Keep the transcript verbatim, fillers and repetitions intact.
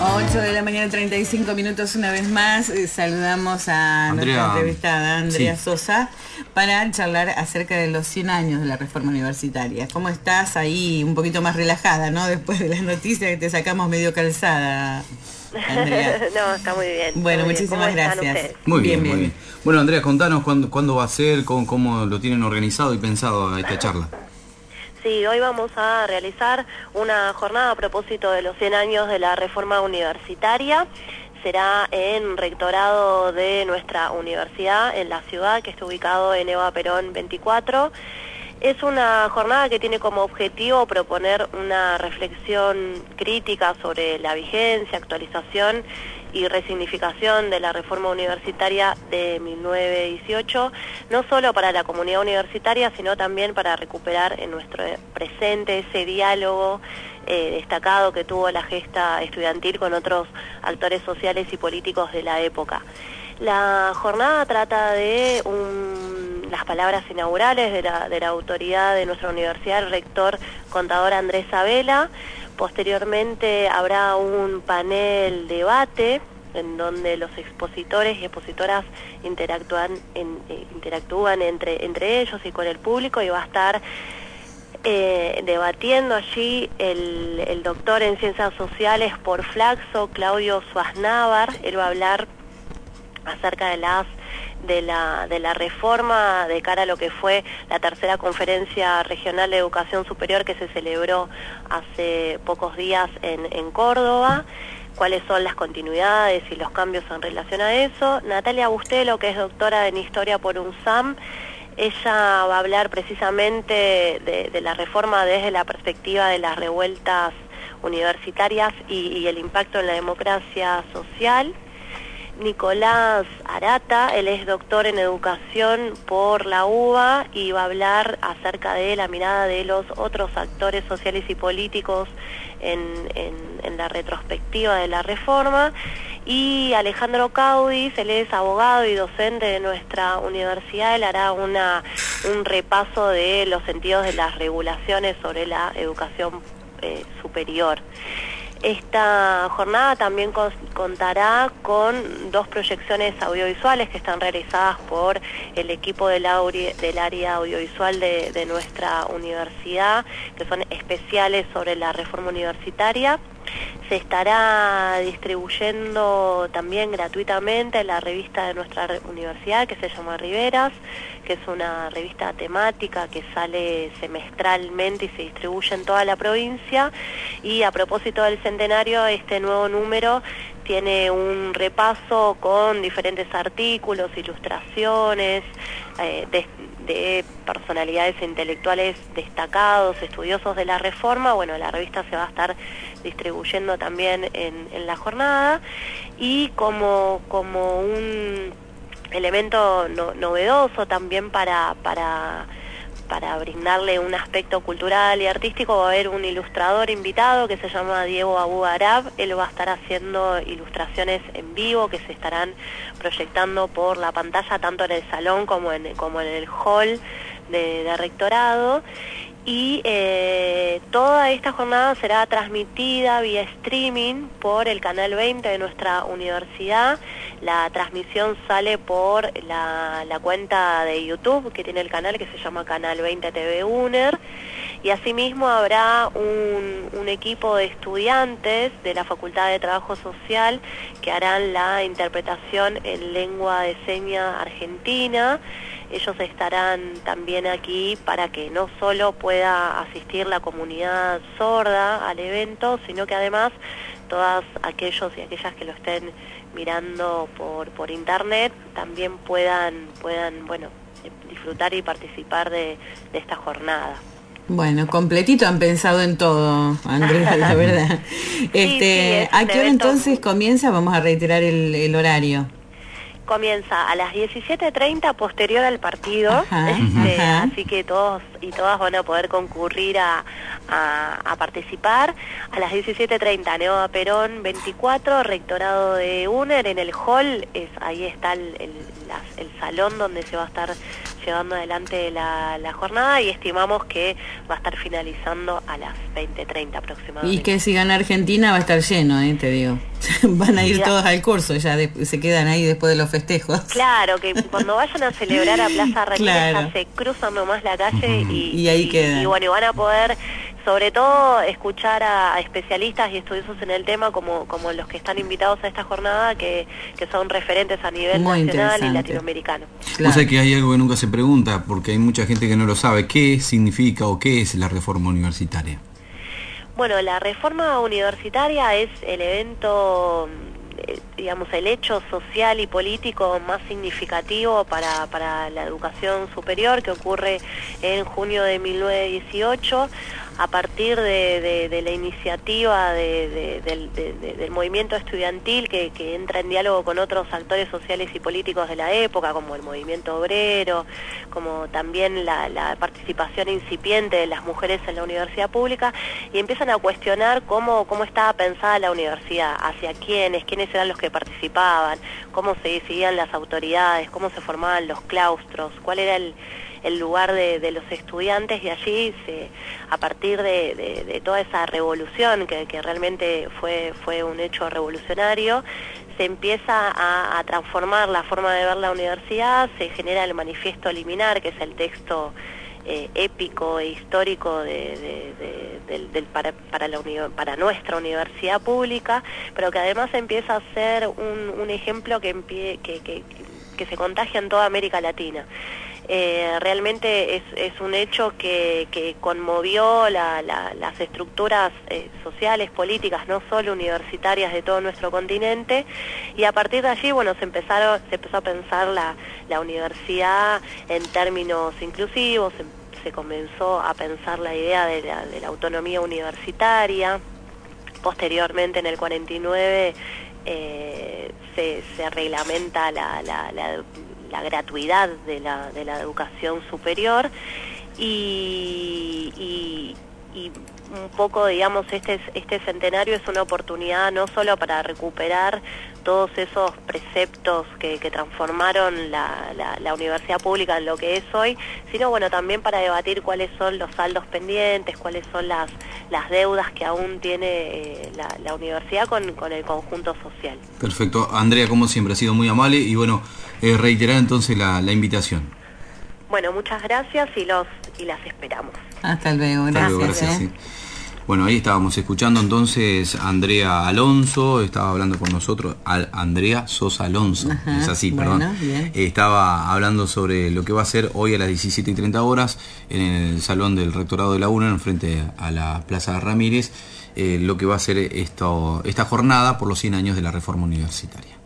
ocho de la mañana, treinta y cinco minutos una vez más. Eh, saludamos a Andrea, nuestra entrevistada Andrea sí. Sosa para charlar acerca de los cien años de la reforma universitaria. ¿Cómo estás ahí? Un poquito más relajada, ¿no? Después de las noticias que te sacamos medio calzada, Andrea. No, está muy bien. Bueno, muy bien. muchísimas ¿Cómo están gracias. ustedes? Muy bien, bien, muy bien. Bueno, Andrea, contanos cuándo, cuándo va a ser, cómo, cómo lo tienen organizado y pensado a esta charla. Sí, hoy vamos a realizar una jornada a propósito de los cien años de la reforma universitaria. Será en rectorado de nuestra universidad en la ciudad, que está ubicado en Eva Perón veinticuatro. Es una jornada que tiene como objetivo proponer una reflexión crítica sobre la vigencia, actualización y resignificación de la reforma universitaria de mil novecientos dieciocho, no solo para la comunidad universitaria, sino también para recuperar en nuestro presente ese diálogo eh, destacado que tuvo la gesta estudiantil con otros actores sociales y políticos de la época. La jornada trata de un, las palabras inaugurales de la, de la autoridad de nuestra universidad, el rector contador Andrés Sabela. Posteriormente habrá un panel debate en donde los expositores y expositoras interactúan, en, eh, interactúan entre, entre ellos y con el público, y va a estar eh, debatiendo allí el, el doctor en Ciencias Sociales por Flaxo, Claudio Suaznavar. Él va a hablar acerca de las de la de la reforma de cara a lo que fue la tercera conferencia regional de educación superior que se celebró hace pocos días en, en Córdoba, cuáles son las continuidades y los cambios en relación a eso. Natalia Bustelo, que es doctora en Historia por UNSAM, ella va a hablar precisamente de, de la reforma desde la perspectiva de las revueltas universitarias y, y el impacto en la democracia social. Nicolás Arata, él es doctor en educación por la U B A y va a hablar acerca de la mirada de los otros actores sociales y políticos en, en, en la retrospectiva de la reforma. Y Alejandro Caudis, él es abogado y docente de nuestra universidad, él hará una, un repaso de los sentidos de las regulaciones sobre la educación eh, superior. Esta jornada también contará con dos proyecciones audiovisuales que están realizadas por el equipo del, del área audiovisual de, de nuestra universidad, que son especiales sobre la reforma universitaria. Se estará distribuyendo también gratuitamente la revista de nuestra universidad, que se llama Riveras, que es una revista temática que sale semestralmente y se distribuye en toda la provincia. Y a propósito del centenario, este nuevo número tiene un repaso con diferentes artículos, ilustraciones, eh, de, de personalidades intelectuales destacados, estudiosos de la reforma. Bueno, la revista se va a estar distribuyendo también en, en la jornada, y como, como un elemento no, novedoso también para, para, para brindarle un aspecto cultural y artístico, va a haber un ilustrador invitado que se llama Diego Abu Arab. Él va a estar haciendo ilustraciones en vivo que se estarán proyectando por la pantalla tanto en el salón como en, como en el hall de, de rectorado. Y eh, toda esta jornada será transmitida vía streaming por el canal veinte de nuestra universidad. La transmisión sale por la, la cuenta de YouTube que tiene el canal, que se llama Canal veinte T V UNER. Y asimismo habrá un, un equipo de estudiantes de la Facultad de Trabajo Social que harán la interpretación en lengua de señas argentina. Ellos estarán también aquí para que no solo pueda asistir la comunidad sorda al evento, sino que además todos aquellos y aquellas que lo estén mirando por, por internet también puedan, puedan bueno, disfrutar y participar de, de esta jornada. Bueno, completito han pensado en todo, Andrea, la verdad. Sí, este, sí, ¿a qué hora entonces comienza? Vamos a reiterar el, el horario. Comienza a las diecisiete treinta, posterior al partido, Ajá, este, ajá. así que todos y todas van a poder concurrir a, a, a participar. A las diecisiete treinta, Eva Perón veinticuatro, rectorado de UNER, en el hall, es, ahí está el, el, las, el salón donde se va a estar llevando adelante la, la jornada y estimamos que va a estar finalizando a las veinte treinta aproximadamente. Y que si gana Argentina va a estar lleno, ¿eh? Te digo. Van a ir Ya. todos al curso, ya de, se quedan ahí después de los festejos. Claro, que cuando vayan a celebrar a Plaza Ramírez Claro. ya se cruzan nomás la calle y, Y ahí quedan. y bueno, y van a poder sobre todo escuchar a, a especialistas y estudiosos en el tema como, como los que están invitados a esta jornada que, que son referentes a nivel Muy nacional y interesante. latinoamericano. O sea que hay algo que nunca se pregunta, porque hay mucha gente que no lo sabe. ¿Qué significa o qué es la reforma universitaria? Bueno, la reforma universitaria es el evento, eh, digamos, el hecho social y político más significativo para, para la educación superior que ocurre en junio de mil novecientos dieciocho a partir de, de, de la iniciativa de, de, del, de, de, del movimiento estudiantil que, que entra en diálogo con otros actores sociales y políticos de la época, como el movimiento obrero, como también la, la participación incipiente de las mujeres en la universidad pública, y empiezan a cuestionar cómo, cómo estaba pensada la universidad, hacia quiénes, quiénes eran los que participaban, cómo se decidían las autoridades, cómo se formaban los claustros, cuál era el el lugar de, de los estudiantes, y allí se, a partir de, de, de toda esa revolución que, que realmente fue, fue un hecho revolucionario, se empieza a, a transformar la forma de ver la universidad, se genera el manifiesto liminar, que es el texto eh, épico e histórico de, de, de, del, del para, para, la uni, para nuestra universidad pública, pero que además empieza a ser un, un ejemplo que, empie, que, que, que se contagia en toda América Latina. Eh, realmente es, es un hecho que, que conmovió la, la, las estructuras eh, sociales, políticas, no solo universitarias de todo nuestro continente, y a partir de allí, bueno, se empezaron, se empezó a pensar la, la universidad en términos inclusivos, se, se comenzó a pensar la idea de la, de la autonomía universitaria. Posteriormente, en el cuarenta y nueve, eh, se, se reglamenta la, la, la la gratuidad de la, de la educación superior y, y, y un poco, digamos, este, este centenario es una oportunidad no solo para recuperar todos esos preceptos que, que transformaron la, la, la universidad pública en lo que es hoy, sino bueno, también para debatir cuáles son los saldos pendientes, cuáles son las, las deudas que aún tiene eh, la, la universidad con, con el conjunto social. Perfecto. Andrea, como siempre, ha sido muy amable y bueno, eh, reiterar entonces la, la invitación. Bueno, muchas gracias y los y las esperamos. Hasta luego, gracias. Hasta luego, gracias, ¿eh? sí. Bueno, ahí estábamos escuchando entonces a Andrea Alonso, estaba hablando con nosotros, a Andrea Sosa Alonso, Ajá, es así, bueno, perdón. bien. Eh, estaba hablando sobre lo que va a ser hoy a las diecisiete y treinta horas en el salón del Rectorado de la UNA, enfrente a la Plaza Ramírez, eh, lo que va a ser esto, esta jornada por los cien años de la Reforma Universitaria.